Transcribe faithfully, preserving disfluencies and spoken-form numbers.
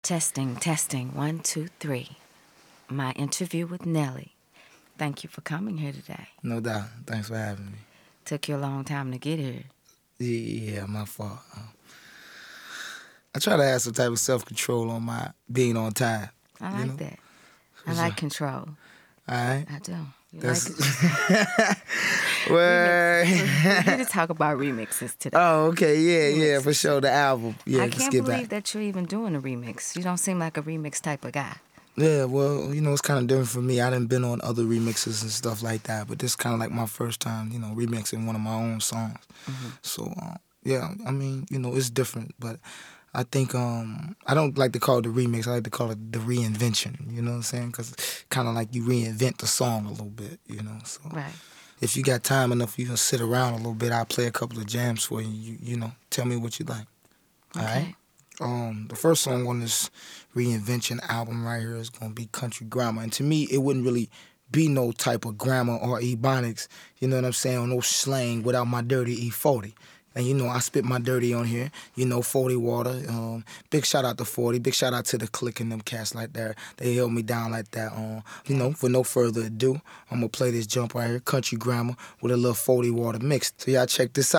Testing, testing, one, two, three. My interview with Nelly. Thank you for coming here today. No doubt. Thanks for having me. Took you a long time to get here. Yeah, my fault. Um, I try to have some type of self-control on my being on time. I like you know? that. For I like sure. control. All right. I do. You That's like well. We're here to talk about remixes today. Oh, okay, yeah, yeah, for Remixes. sure. The album, yeah. I let's can't get believe back. that you're even doing a remix. You don't seem like a remix type of guy. Yeah, well, you know, it's kind of different for me. I done been on other remixes and stuff like that, but this kind of like my first time, you know, remixing one of my own songs. Mm-hmm. So, uh, yeah, I mean, you know, it's different, but I think um, I don't like to call it the remix. I like to call it the reinvention. You know what I'm saying? Because kind of like you reinvent the song a little bit. You know, so Right. if you got time enough, you can sit around a little bit. I'll play a couple of jams for you. You, you know, tell me what you like. Okay. All right. Um, the first song on this reinvention album right here is gonna be Country Grammar, and to me, it wouldn't really be no type of grammar or ebonics. You know what I'm saying? Or no slang without my dirty E forty. And, you know, I spit my dirty on here, you know, forty water. Um, big shout out to forty. Big shout out to the Click and them cats like that. They held me down like that. Um, you know, for no further ado, I'm going to play this jump right here, Country Grammar, with a little forty water mix. So y'all check this out.